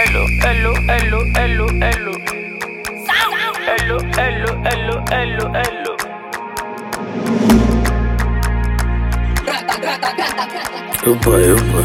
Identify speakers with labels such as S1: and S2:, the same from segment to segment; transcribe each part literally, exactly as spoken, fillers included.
S1: hello, hello, hello, hello, hello. Hello, hello, hello, hello, hello.
S2: Oh boy, oh boy,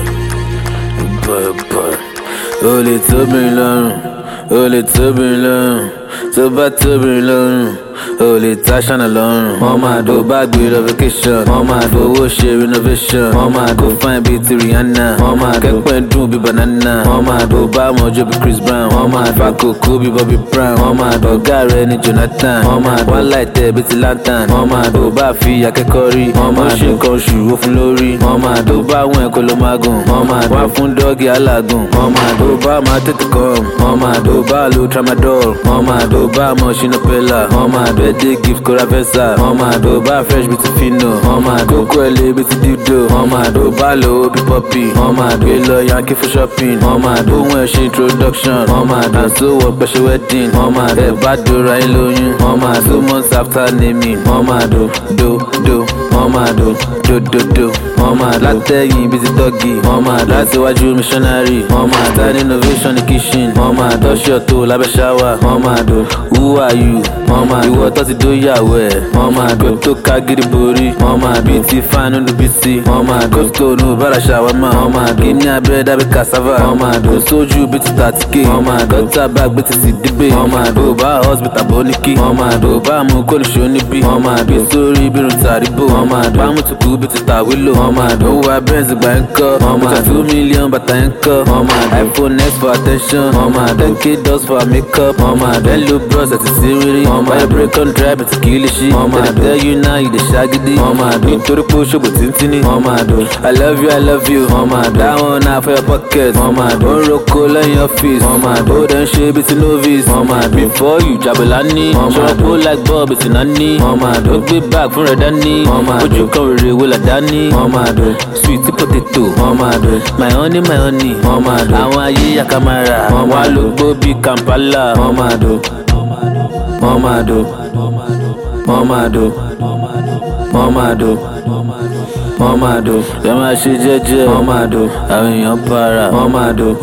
S2: oh boy, oh boy. Oh, les turbulents, oh, les turbulents. So bad turbulent. Oh, les tâches en alone. Mama do bag with a vacation. Mama do worship renovation. Mama go find beauty Rihanna. Mama get when do be banana. Mama do buy more job be Chris Brown. Mama Paco Kobe Bobby Brown. Mama do Gary ni Jonathan. Mama one light there be lantern. Mama do buy fi akekori. Mama she kan shoe o fun lori. Mama do buy wen ko lo magun. Mama wa fun doggy alagun. Mama do buy ma tete come. Mama do buy lo tramadol. Mama do buy mo shinopella. Mama do birthday gift Coravesa. Mama do buy fresh beauty fino. Mama do kwele beauty dildo. Mama do buy low be poppy. Mama do lo Yankee for shopping. Mama do when she introduction. Mama do so what special wedding. Mama do bad do right loyun. Mama two months after naming. Mama do do do. Mama do do do do. Mama látẹ̀yìn busy doggy. Mama látiwájú missionary. Mama style innovation in kitchen. Mama touch your toe lábẹ́ shower. Mama do who are you? Mama ìwọ tó ti do ìyàwó ẹ̀. Mama do tó ká gidi borí. Mama beauty fine nínú bísí. Mama do Costco nù bára shawarma. Mama do kíní abẹ́rẹ́ dábí cassava. Mama do sójú bí ti thirty k. Mama do gọ́tà bag bí ti sì dígbé. Mama do bá hospital bó ní kí. Mama do bá mú kó lè ṣó níbí. Mama do sórí bí irun tàríbò. Mama do bá mú tukú bí ti tàwílò. Mama do wá Benz gbà ń kọ́. Mama do two million bàtà ń kọ́. Mama do iPhone X for attention. Mama do ten k dollars for makeup. Mama do hello bros àti sírírí. Mama do break on drive àti kìlìṣí. Mama do tell you now you dey ṣàgídí. Mama do nítorí pé ó ṣògbò tíntínní. Mama do I love you I love you. Mama do that one na for your pocket. Mama do ó ń roko lẹ́yìn ọ́fíìsì. Mama do ó dẹ̀ ń ṣe bí ti novice. Mama do before you jàbọ̀lá ní. Ṣọ́ra kó like Bob ti náà ní. Mama do ó gbé bag fún rẹ̀ dání. Mama do ojú kan rere wo là dání. Mama do sweet potato. Mama do my honey my honey. Mama do àwọn ayé yakamara. Mama ló gbó bí Kampala. Mama do Mama do Mama do Mama do Mama do ẹ máa ṣe jẹ́jẹ́. Mama do àwọn èèyàn para. Mama do.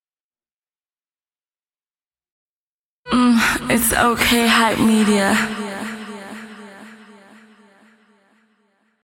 S3: Mm, it's okay, Hype Media.